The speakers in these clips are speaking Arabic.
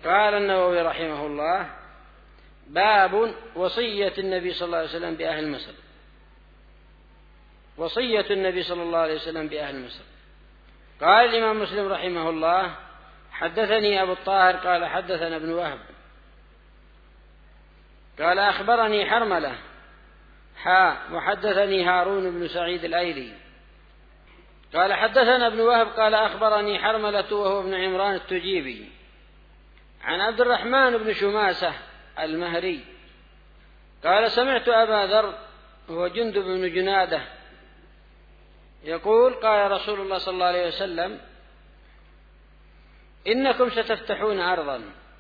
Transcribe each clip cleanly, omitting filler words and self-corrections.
قال النووي رحمه الله: باب وصية النبي صلى الله عليه وسلم بأهل مصر. وصية النبي صلى الله عليه وسلم بأهل مصر. قال الإمام مسلم رحمه الله: حدثني أبو الطاهر قال حدثنا ابن وهب قال أخبرني حرملة وحدثني هارون بن سعيد الأيلي قال حدثنا ابن وهب قال أخبرني حرملة وهو ابن عمران التجيبي عن عبد الرحمن بن شماسة المهري قال سمعت أبا ذر هو جندب بن جنادة يقول: قال رسول الله صلى الله عليه وسلم: إنكم ستفتحون أرضا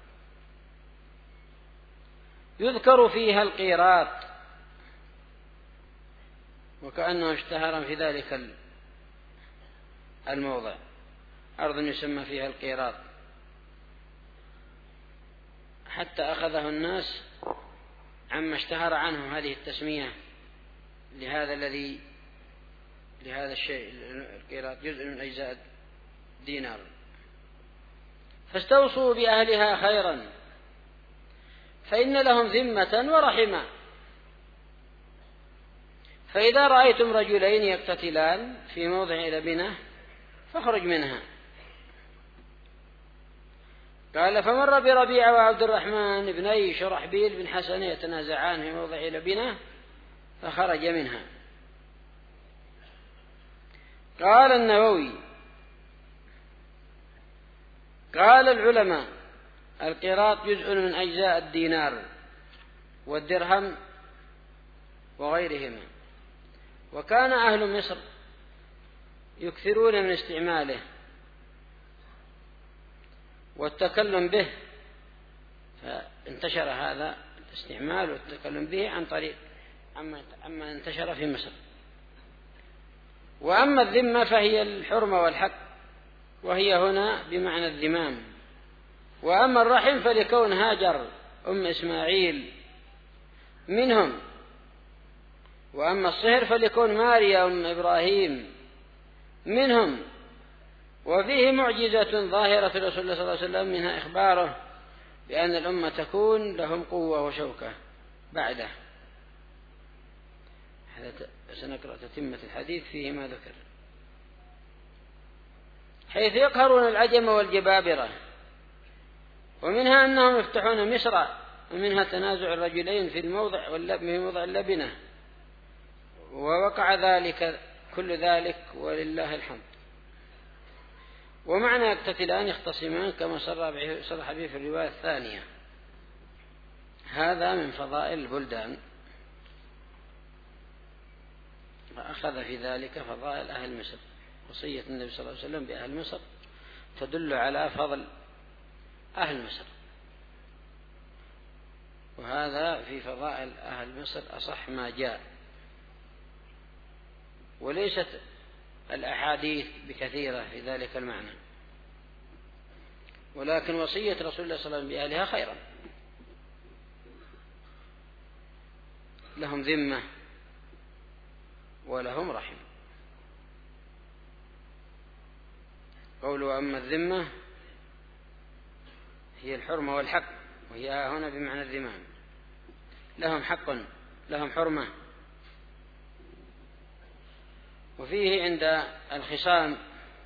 يذكر فيها القيراط، وكأنه اشتهر في ذلك الموضع، أرض يسمى فيها القيراط، حتى أخذه الناس عما اشتهر عنه هذه التسمية لهذا الشيء. القيراط جزء من أجزاء دينار. فاستوصوا بأهلها خيرا فإن لهم ذمة ورحمة، فإذا رأيتم رجلين يقتتلان في موضع لبنة فاخرج منها. قال: فمر بربيعة وعبد الرحمن بن شرحبيل بن حسن يتنازعان في موضع لبنة فخرج منها. قال النووي: قال العلماء: القيراط جزء من أجزاء الدينار والدرهم وغيرهما، وكان أهل مصر يكثرون من استعماله والتكلم به، فانتشر هذا الاستعمال والتكلم به عن طريق عما انتشر في مصر. وأما الذمة فهي الحرمة والحق، وهي هنا بمعنى الذمام. وأما الرحم فلكون هاجر أم إسماعيل منهم. وأما الصهر فلكون ماريا أم إبراهيم منهم. وفيه معجزة ظاهرة رسول الله صلى الله عليه وسلم، منها إخباره بأن الأمة تكون لهم قوة وشوكة بعده. سنقرأ تتمة الحديث فيه ما ذكر، حيث يقهرون العجم والجبابرة. ومنها أنهم يفتحون مصر، ومنها تنازع الرجلين في موضع اللبنة، ووقع ذلك كل ذلك ولله الحمد. ومعنى يقتتلان يختصمان كما صرح به في الرواية الثانية. هذا من فضائل البلدان، وأخذ في ذلك فضائل أهل مصر. وصية النبي صلى الله عليه وسلم بأهل مصر تدل على فضل أهل مصر، وهذا في فضائل أهل مصر أصح ما جاء. وليست الأحاديث بكثيرة في ذلك المعنى، ولكن وصية رسول الله صلى الله عليه وسلم بأهلها خيرا، لهم ذمة ولهم رحم. قولوا: أما الذمة هي الحرمة والحق، وهي هنا بمعنى الذمام، لهم حق لهم حرمة. وفيه عند الخصام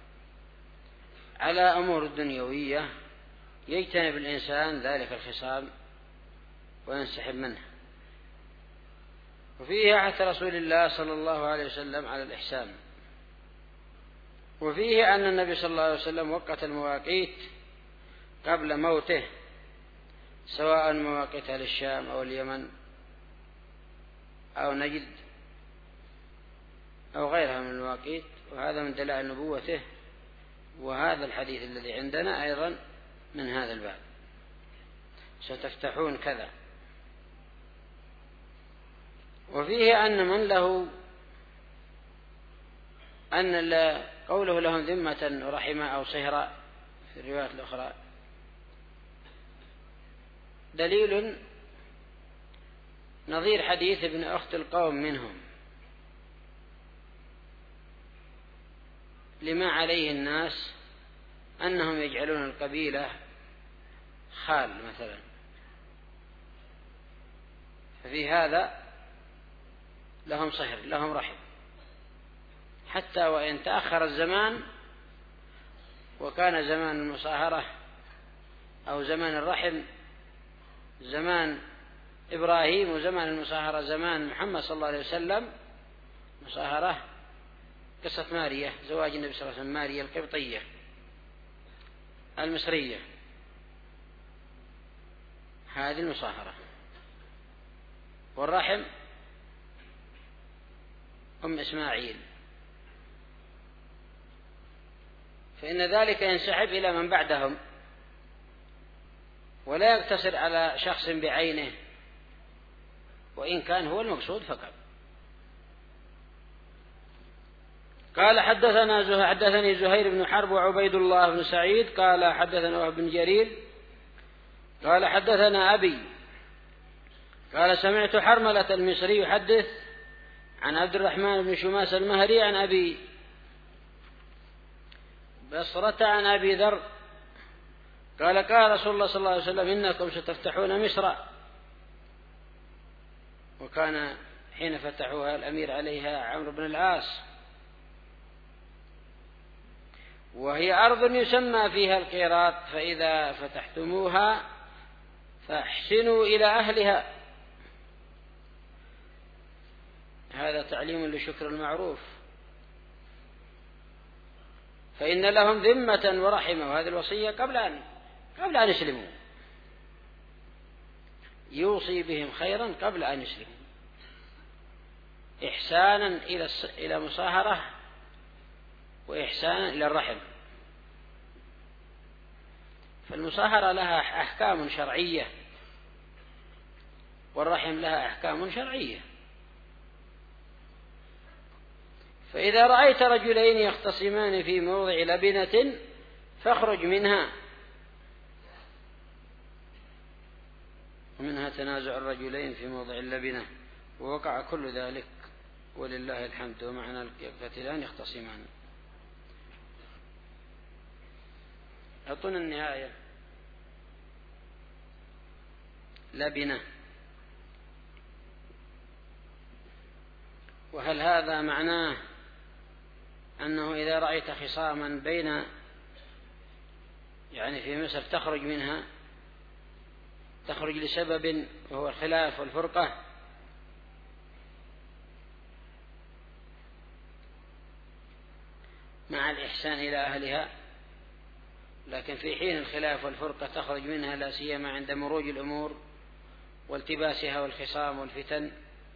على أمور الدنيوية يجتنب الإنسان ذلك الخصام وينسحب منه. وفيه عهد رسول الله صلى الله عليه وسلم على الإحسان. وفيه أن النبي صلى الله عليه وسلم وقت المواقيت قبل موته، سواء مواقيت أهل الشام أو اليمن أو نجد أو غيرها من المواقيت، وهذا من دلائل نبوته. وهذا الحديث الذي عندنا أيضا من هذا الباب: ستفتحون كذا. وفيه أن من له أن قوله لهم ذمة ورحمة أو صهرا في الروايات الأخرى دليل نظير حديث ابن أخت القوم منهم، لما عليه الناس أنهم يجعلون القبيلة خال مثلا، ففي هذا لهم صهر، لهم رحم، حتى وإن تأخر الزمان وكان زمان المصاهرة أو زمان الرحم زمان إبراهيم وزمان المصاهرة زمان محمد صلى الله عليه وسلم. مصاهرة قصة ماريا، زواج النبي صلى الله عليه وسلم ماريا القبطية المصرية، هذه المصاهرة. والرحم أم إسماعيل، فإن ذلك ينسحب إلى من بعدهم ولا يقتصر على شخص بعينه، وإن كان هو المقصود فقط. قال حدثني زهير بن حرب وعبيد الله بن سعيد قال حدثنا وهب بن جرير قال حدثنا أبي قال سمعت حرملة المصري يحدث عن عبد الرحمن بن شماس المهري عن أبي بصرة عن أبي ذر قال قال رسول الله صلى الله عليه وسلم إنكم ستفتحون مصر. وكان حين فتحوها الأمير عليها عمرو بن العاص، وهي أرض يسمى فيها القيراط، فإذا فتحتموها فاحسنوا إلى أهلها. هذا تعليم لشكر المعروف، فإن لهم ذمة ورحمة، وهذه الوصية قبل أن يسلموا، يوصي بهم خيرا قبل أن يسلموا، إحسانا إلى مصاهرة وإحسانا إلى الرحم. فالمصاهرة لها أحكام شرعية والرحم لها أحكام شرعية. فإذا رأيت رجلين يختصمان في موضع لبنة فاخرج منها، ومنها تنازع الرجلين في موضع اللبنة، ووقع كل ذلك ولله الحمد. ومعنى يقتتلان يختصمان. أعطونا النهاية. لبنة، وهل هذا معناه أنه إذا رأيت خصاما بين يعني في مصر تخرج منها، تخرج لسبب وهو الخلاف والفرقة؟ مع الإحسان إلى أهلها، لكن في حين الخلاف والفرقة تخرج منها، لا سيما عند مروج الأمور والتباسها والخصام والفتن.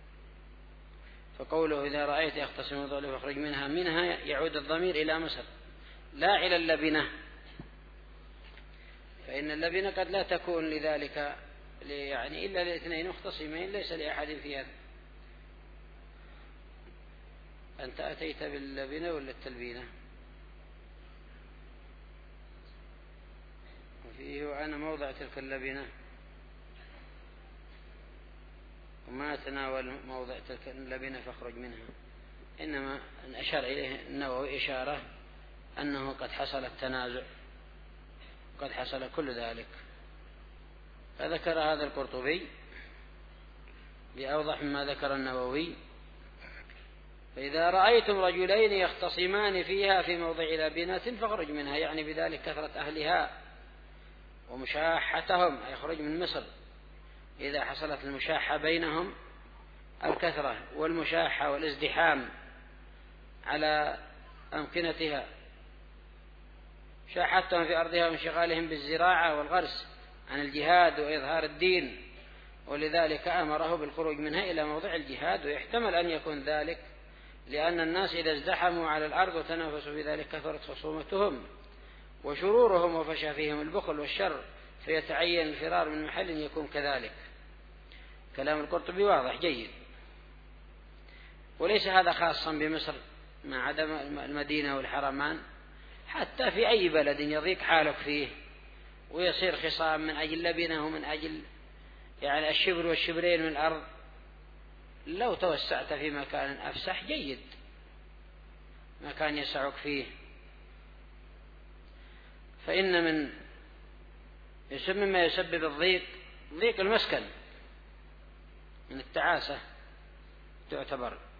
فقوله إذا رأيت يختصم ذلك فاخرج منها يعود الضمير إلى مصر لا إلى اللبنة، فإن اللبنة قد لا تكون لذلك يعني إلا لاثنين مختصمين ليس لأحد فيها. أنت أتيت باللبنة ولا التلبينة؟ وفيه وأنا موضع تلك اللبنة، وما تناول موضع تلك اللبنة فاخرج منها، إنما أشار إليه النووي إشارة أنه قد حصل التنازع، قد حصل كل ذلك. فذكر هذا القرطبي بأوضح مما ذكر النووي. فإذا رأيتم رجلين يختصمان فيها في موضع لبنة فاخرج منها، يعني بذلك كثرة أهلها ومشاحتهم، يخرج من مصر إذا حصلت المشاحة بينهم، الكثرة والمشاحة والازدحام على أمكنتها، شاحتهم في أرضها وانشغالهم بالزراعة والغرس عن الجهاد وإظهار الدين، ولذلك أمره بالخروج منها إلى موضع الجهاد. ويحتمل أن يكون ذلك لأن الناس إذا ازدحموا على الأرض وتنافسوا في ذلك كثرت خصومتهم وشرورهم وفشى فيهم البخل والشر، فيتعين الفرار من محل يكون كذلك. كلام القرطبي واضح جيد. وليس هذا خاصا بمصر مع عدم المدينة والحرمان، حتى في أي بلد يضيق حالك فيه ويصير خصام من أجل لبنة ومن أجل يعني الشبر والشبرين من الأرض، لو توسعت في مكان أفسح جيد، مكان يسعك فيه. فإن من مما يسبب الضيق، ضيق المسكن من التعاسة تعتبر